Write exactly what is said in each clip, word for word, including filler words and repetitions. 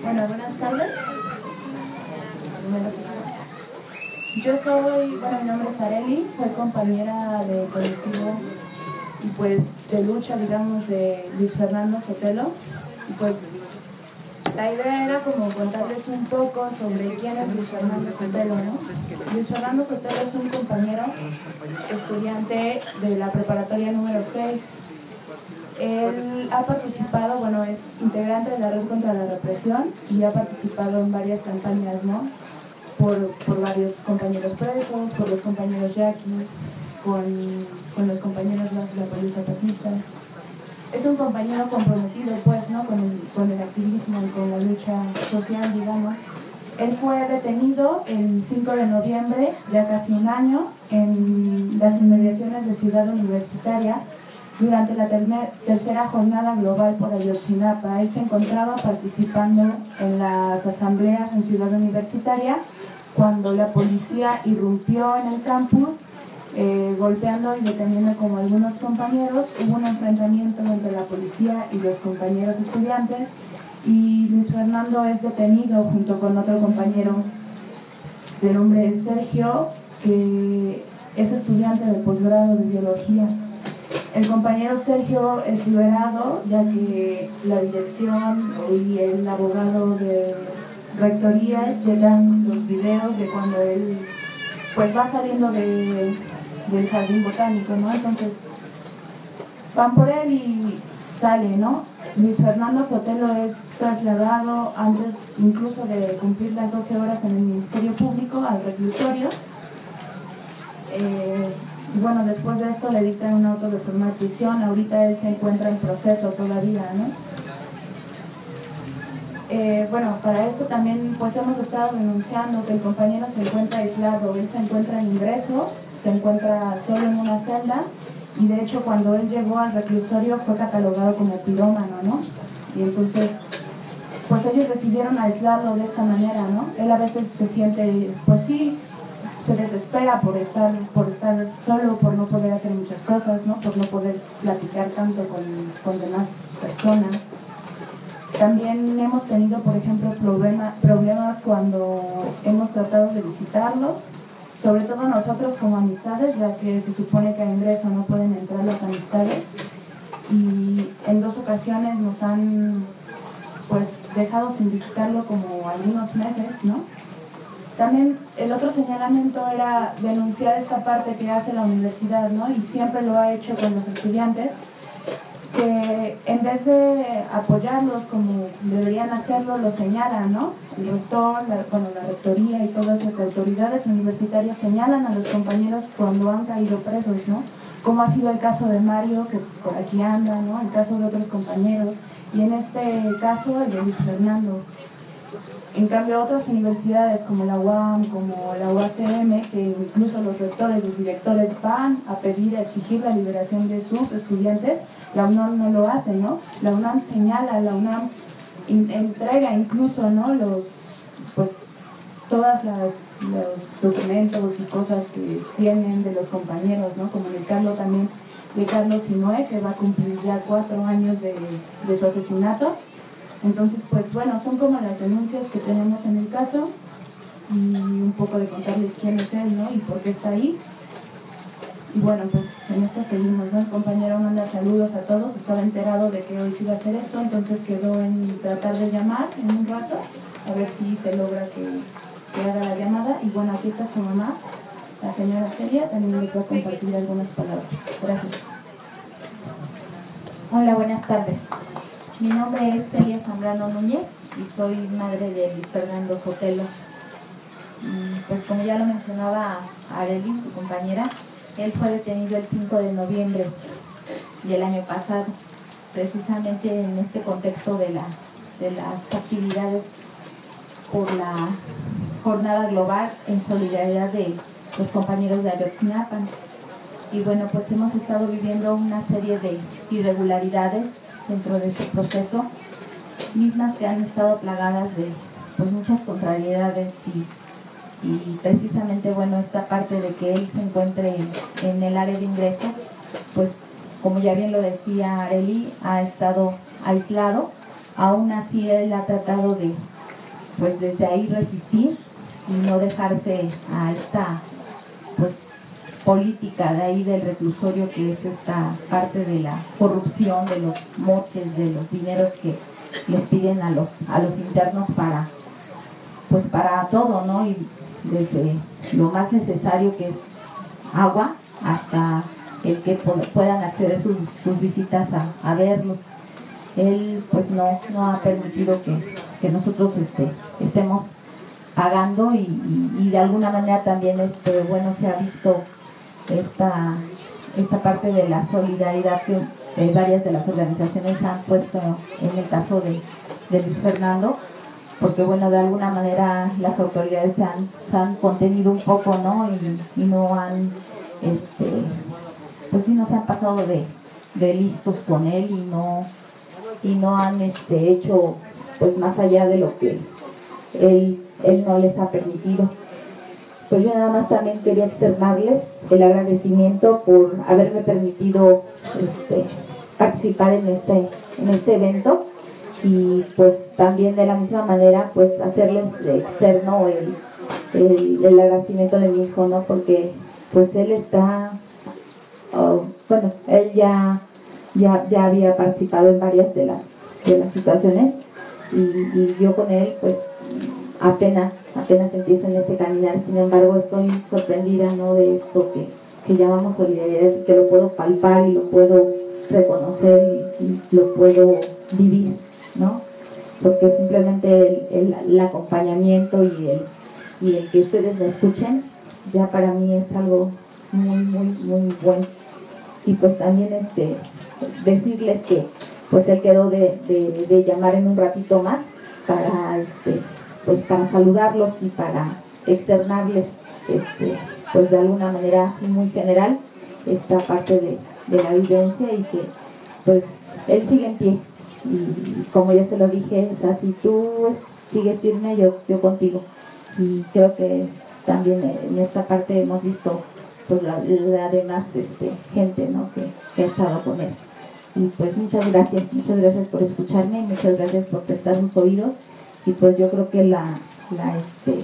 Bueno, buenas tardes. Yo soy, bueno, mi nombre es Arely, soy compañera de colectivo y pues de lucha, digamos, de Luis Fernando Sotelo. Y pues la idea era como contarles un poco sobre quién es Luis Fernando Sotelo, ¿no? Luis Fernando Sotelo es un compañero estudiante de la preparatoria número seis. Él ha participado, bueno, es integrante de la Red contra la Represión y ha participado en varias campañas, ¿no? Por, por varios compañeros presos, por los compañeros yaquis, con, con los compañeros de la policía fascista. Es un compañero comprometido, pues, ¿no? Con el, con el activismo y con la lucha social, digamos. Él fue detenido el cinco de noviembre, ya casi un año, en las inmediaciones de Ciudad Universitaria, durante la tercera jornada global por Ayotzinapa. Él se encontraba participando en las asambleas en Ciudad Universitaria cuando la policía irrumpió en el campus, eh, golpeando y deteniendo como algunos compañeros. Hubo un enfrentamiento entre la policía y los compañeros estudiantes y Luis Fernando es detenido junto con otro compañero de nombre Sergio, que es estudiante de posgrado de biología. El compañero Sergio es liberado, ya que la dirección y el abogado de rectoría llegan los videos de cuando él pues va saliendo de, del jardín botánico, ¿no? Entonces van por él y sale, ¿no? Luis Fernando Sotelo es trasladado antes incluso de cumplir las doce horas en el Ministerio Público al reclusorio. Eh, bueno, después de esto le dictan un auto de formal prisión. Ahorita él se encuentra en proceso todavía, ¿no? Eh, bueno, para esto también pues hemos estado denunciando que el compañero se encuentra aislado. Él se encuentra en ingreso, se encuentra solo en una celda y de hecho cuando él llegó al reclusorio fue catalogado como pirómano, ¿no? Y entonces pues ellos decidieron aislarlo de esta manera, ¿no? Él a veces se siente, pues sí, se desespera por estar por estar solo, por no poder hacer muchas cosas, ¿no? Por no poder platicar tanto con, con demás personas. También hemos tenido, por ejemplo, problema, problemas cuando hemos tratado de visitarlos, sobre todo nosotros como amistades, ya que se supone que a ingreso no pueden entrar las amistades, y en dos ocasiones nos han pues dejado sin visitarlo como algunos meses, ¿no? También el otro señalamiento era denunciar esta parte que hace la universidad, ¿no? Y siempre lo ha hecho con los estudiantes, que en vez de apoyarlos como deberían hacerlo, lo señalan, ¿no? El rector, la, bueno, la rectoría y todas las autoridades universitarias señalan a los compañeros cuando han caído presos, ¿no? Como ha sido el caso de Mario, que por aquí anda, ¿no? El caso de otros compañeros, y en este caso el de Luis Fernando. En cambio, otras universidades como la U A M, como la U A C M, que incluso los rectores, los directores van a pedir, a exigir la liberación de sus estudiantes, la UNAM no lo hace, ¿no? La UNAM señala, la UNAM in, entrega incluso, ¿no? Los, pues, todas las los documentos y cosas que tienen de los compañeros, ¿no? Como en el caso también de Carlos Sinue, que va a cumplir ya cuatro años de, de su asesinato. Entonces, pues bueno, son como las denuncias que tenemos en el caso y un poco de contarles quién es él, ¿no? Y por qué está ahí. Y bueno, pues en esto seguimos, ¿no? El compañero manda saludos a todos, estaba enterado de que hoy se iba a hacer esto, entonces quedó en tratar de llamar en un rato, a ver si se logra que, que haga la llamada. Y bueno, aquí está su mamá, la señora Celia, también les va a compartir algunas palabras. Gracias. Hola, buenas tardes. Mi nombre es Celia Zambrano Núñez y soy madre de Luis Fernando Sotelo. Pues como ya lo mencionaba Arely, su compañera, él fue detenido el cinco de noviembre del año pasado, precisamente en este contexto de, la, de las actividades por la jornada global en solidaridad de los compañeros de Ayotzinapa. Y bueno, pues hemos estado viviendo una serie de irregularidades dentro de este proceso, mismas que han estado plagadas de pues muchas contrariedades y, y precisamente bueno esta parte de que él se encuentre en, en el área de ingreso, pues como ya bien lo decía Arely, ha estado aislado aún así él ha tratado de, pues desde ahí resistir y no dejarse a esta, pues, política de ahí del reclusorio, que es esta parte de la corrupción, de los moches, de los dineros que les piden a los a los internos para, pues para todo, ¿no? Y desde lo más necesario, que es agua, hasta el que puedan acceder sus, sus visitas a, a verlos. Él pues no no ha permitido que, que nosotros este estemos pagando, y, y, y de alguna manera también este bueno se ha visto esta esta parte de la solidaridad que eh, varias de las organizaciones han puesto en el caso de, de Luis Fernando, porque bueno, de alguna manera las autoridades se han, se han contenido un poco, ¿no? Y, y no han, este, pues sí, no se han pasado de, de listos con él, y no y no han este hecho pues más allá de lo que él, él no les ha permitido. Pues yo nada más también quería externarles el agradecimiento por haberme permitido este, participar en este en este evento, y pues también de la misma manera pues hacerles externo el, el, el agradecimiento de mi hijo, ¿no? Porque pues él está, uh, bueno, él ya, ya ya había participado en varias de las de las situaciones, y, y yo con él pues apenas apenas empiezo en este caminar. Sin embargo, estoy sorprendida, ¿no?, de esto que, que llamamos solidaridad, que lo puedo palpar y lo puedo reconocer y, y lo puedo vivir, ¿no? Porque simplemente el, el, el acompañamiento y el y el que ustedes me escuchen ya para mí es algo muy muy muy bueno. Y pues también este decirles que pues él quedó de, de, de llamar en un ratito más para este pues para saludarlos y para externarles este pues de alguna manera muy general esta parte de, de la vivencia, y que pues él sigue en pie, y como ya se lo dije, o sea, si tú sigues firme, yo yo contigo. Y creo que también en esta parte hemos visto pues la, la demás este, gente, ¿no?, que, que ha estado con él. Y pues muchas gracias, muchas gracias por escucharme, muchas gracias por prestar sus oídos. Y pues yo creo que la, la este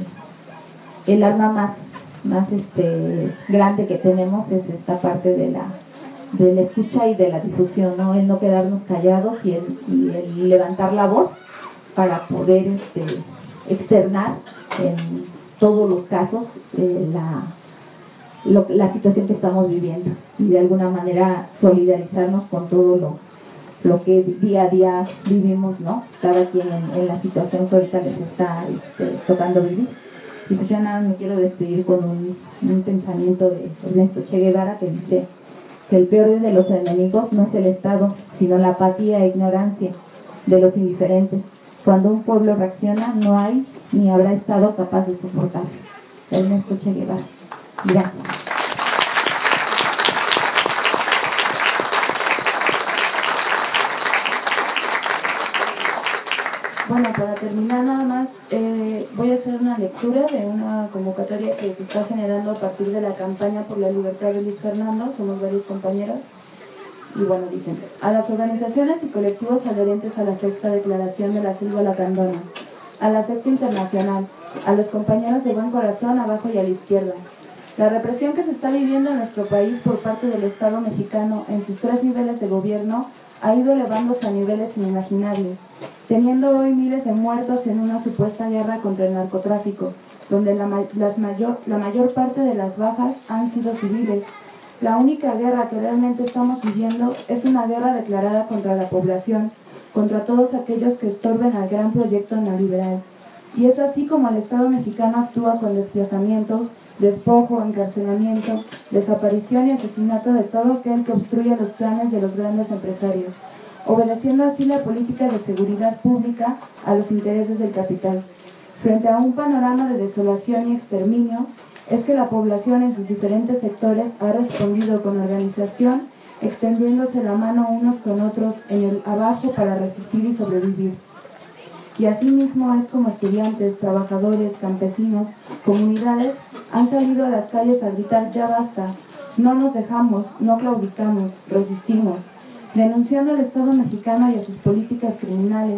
el alma más más este grande que tenemos es esta parte de la de la escucha y de la difusión, ¿no? El no quedarnos callados, y el, y el levantar la voz para poder este externar en todos los casos eh, la lo, la situación que estamos viviendo, y de alguna manera solidarizarnos con todo lo lo que día a día vivimos, ¿no? Cada quien en, en la situación que ahorita les está este, tocando vivir. Y pues ya nada, me quiero despedir con un, un pensamiento de Ernesto Che Guevara, que dice que el peor de los enemigos no es el Estado, sino la apatía e ignorancia de los indiferentes. Cuando un pueblo reacciona, no hay ni habrá Estado capaz de soportar. Ernesto Che Guevara. Gracias. Bueno, para terminar nada más, eh, voy a hacer una lectura de una convocatoria que se está generando a partir de la campaña por la libertad de Luis Fernando. Somos varios compañeros. Y bueno, dicen: a las organizaciones y colectivos adherentes a la sexta declaración de la Selva Lacandona, a la sexta internacional, a los compañeros de buen corazón abajo y a la izquierda. La represión que se está viviendo en nuestro país por parte del Estado mexicano en sus tres niveles de gobierno ha ido elevándose a niveles inimaginables, teniendo hoy miles de muertos en una supuesta guerra contra el narcotráfico, donde la, las mayor, la mayor parte de las bajas han sido civiles. La única guerra que realmente estamos viviendo es una guerra declarada contra la población, contra todos aquellos que estorben al gran proyecto neoliberal. Y es así como el Estado mexicano actúa con desplazamientos, despojo, encarcelamiento, desaparición y asesinato de todo aquel que obstruye los planes de los grandes empresarios, obedeciendo así la política de seguridad pública a los intereses del capital. Frente a un panorama de desolación y exterminio, es que la población en sus diferentes sectores ha respondido con organización, extendiéndose la mano unos con otros en el abajo para resistir y sobrevivir. Y asimismo es como estudiantes, trabajadores, campesinos, comunidades han salido a las calles a gritar: ya basta, no nos dejamos, no claudicamos, resistimos, denunciando al Estado mexicano y a sus políticas criminales,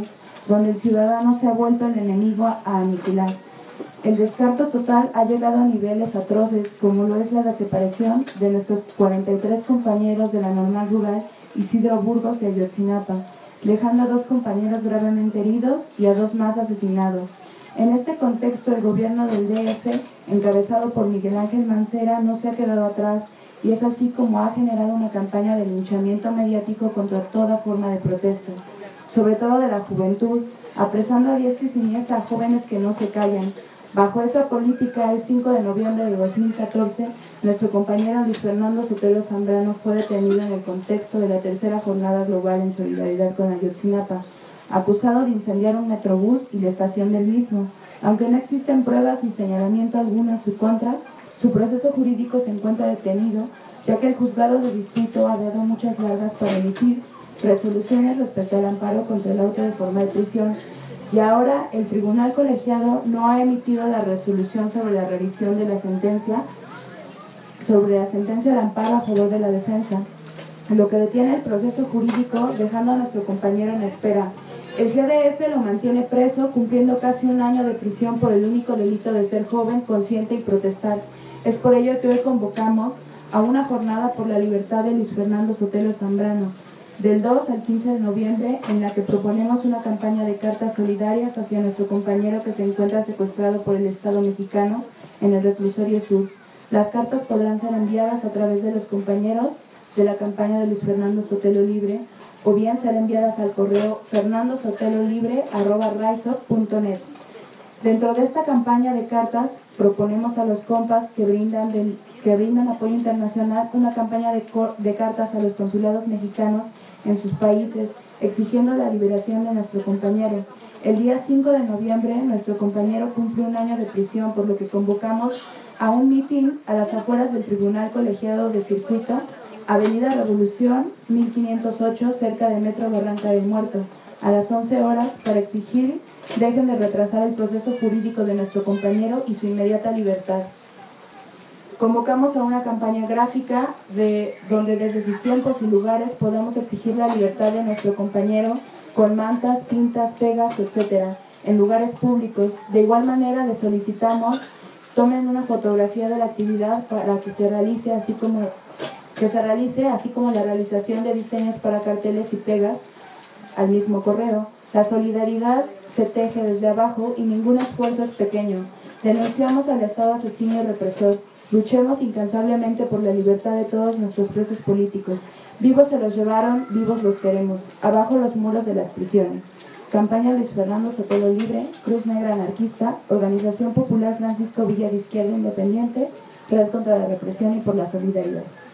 donde el ciudadano se ha vuelto el enemigo a aniquilar. El descarto total ha llegado a niveles atroces, como lo es la desaparición de nuestros cuarenta y tres compañeros de la normal rural Isidro Burgos de Ayotzinapa, dejando a dos compañeros gravemente heridos y a dos más asesinados. En este contexto, el gobierno del D F, encabezado por Miguel Ángel Mancera, no se ha quedado atrás, y es así como ha generado una campaña de linchamiento mediático contra toda forma de protesta, sobre todo de la juventud, apresando a diestra y siniestra a jóvenes que no se callan. Bajo esa política, el cinco de noviembre de dos mil catorce, nuestro compañero Luis Fernando Sotelo Zambrano fue detenido en el contexto de la tercera jornada global en solidaridad con Ayotzinapa, acusado de incendiar un metrobús y la estación del mismo. Aunque no existen pruebas ni señalamiento alguno en su contra, su proceso jurídico se encuentra detenido, ya que el juzgado de distrito ha dado muchas largas para emitir resoluciones respecto al amparo contra el auto de formal prisión, y ahora el tribunal colegiado no ha emitido la resolución sobre la revisión de la sentencia, sobre la sentencia de amparo a favor de la defensa, lo que detiene el proceso jurídico, dejando a nuestro compañero en espera. El G D F lo mantiene preso, cumpliendo casi un año de prisión por el único delito de ser joven, consciente y protestar. Es por ello que hoy convocamos a una jornada por la libertad de Luis Fernando Sotelo Zambrano, del dos al quince de noviembre, en la que proponemos una campaña de cartas solidarias hacia nuestro compañero que se encuentra secuestrado por el Estado mexicano en el reclusorio sur. Las cartas podrán ser enviadas a través de los compañeros de la campaña de Luis Fernando Sotelo Libre, o bien ser enviadas al correo fernandosotelo-libre arroba risop punto net. Dentro de esta campaña de cartas, proponemos a los compas que brindan, del, que brindan apoyo internacional una campaña de, de cartas a los consulados mexicanos en sus países, exigiendo la liberación de nuestro compañero. El día cinco de noviembre, nuestro compañero cumple un año de prisión, por lo que convocamos a un mitin a las afueras del Tribunal Colegiado de Circuito, Avenida Revolución, mil quinientos ocho, cerca de Metro Barranca del Muerto, a las once horas, para exigir dejen de retrasar el proceso jurídico de nuestro compañero y su inmediata libertad. Convocamos a una campaña gráfica de, donde desde sus tiempos y lugares podamos exigir la libertad de nuestro compañero con mantas, tintas, pegas, etcétera, en lugares públicos. De igual manera, les solicitamos tomen una fotografía de la actividad para que se realice, así como que se realice, así como la realización de diseños para carteles y pegas al mismo correo. La solidaridad se teje desde abajo y ningún esfuerzo es pequeño. Denunciamos al Estado asesino y represor. Luchemos incansablemente por la libertad de todos nuestros presos políticos. Vivos se los llevaron, vivos los queremos. Abajo los muros de las prisiones. Campaña Luis Fernando Sotelo Libre, Cruz Negra Anarquista, Organización Popular Francisco Villa de Izquierda Independiente, Red contra la Represión y por la Solidaridad.